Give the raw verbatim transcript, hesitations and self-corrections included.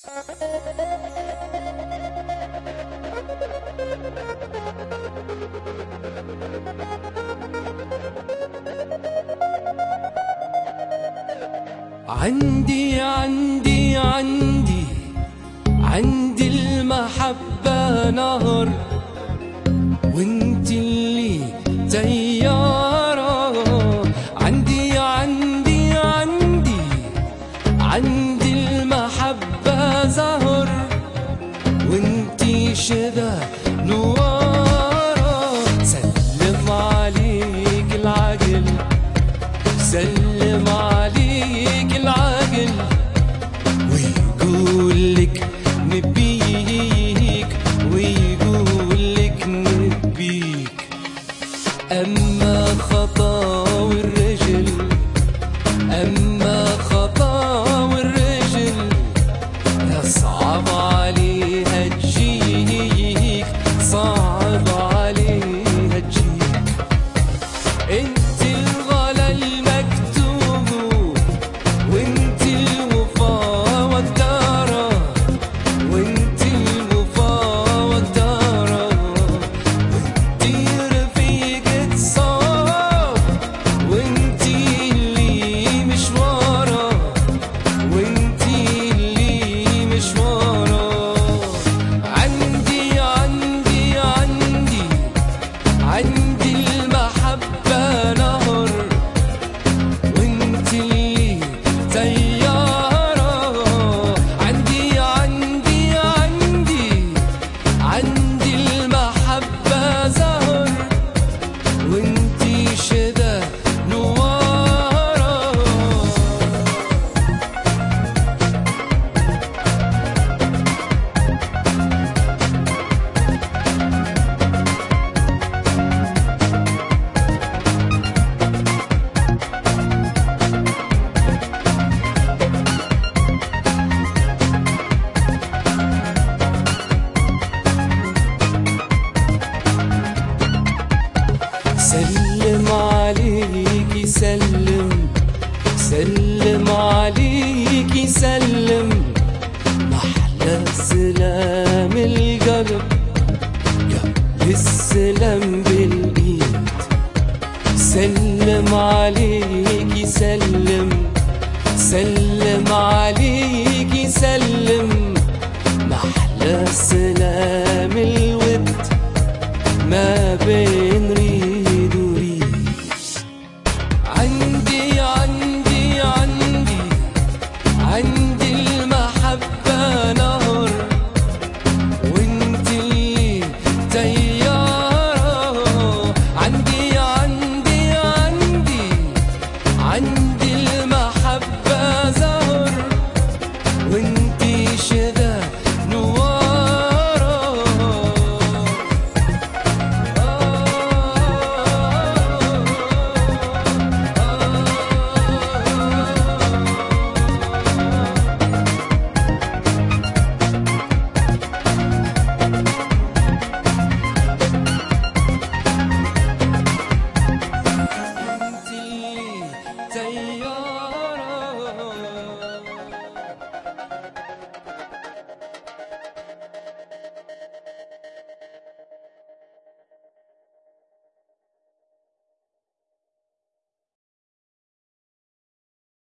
عندي عندي عندي عندي المحبة نهر، وانت اللي طيارة. عندي عندي عندي عندي المحبة زهر، وانت شبه نوارة. سلم عليك العقل، سلم عليك العقل، ويقول لك نبيك، ويقول لك نبيك. أما خطاوي الرجل، أما خطاوي الرجل، يصعب عليها تجيك، صعب عليها تجيك. انت الغلا المكتوب، وانت الوفا والدارة، وانت الوفا والدارة. وانت رفيقة صوت، وانت اللي مشوارة، وانت اللي مشوارة. عندي عندي عندي عندي المحبة نهر، وانت اللي طيارة. عندي عندي عندي عندي المحبة زهر، وانت شبه نوارة. سلم عليك سلم، سلم عليك سلم. محلى سلام القلب قبل السلام بالايد. سلم عليك سلم، سلم عليك سلم. محلى سلام الود ما بين ريد وريد. عندي عندي عندي عندي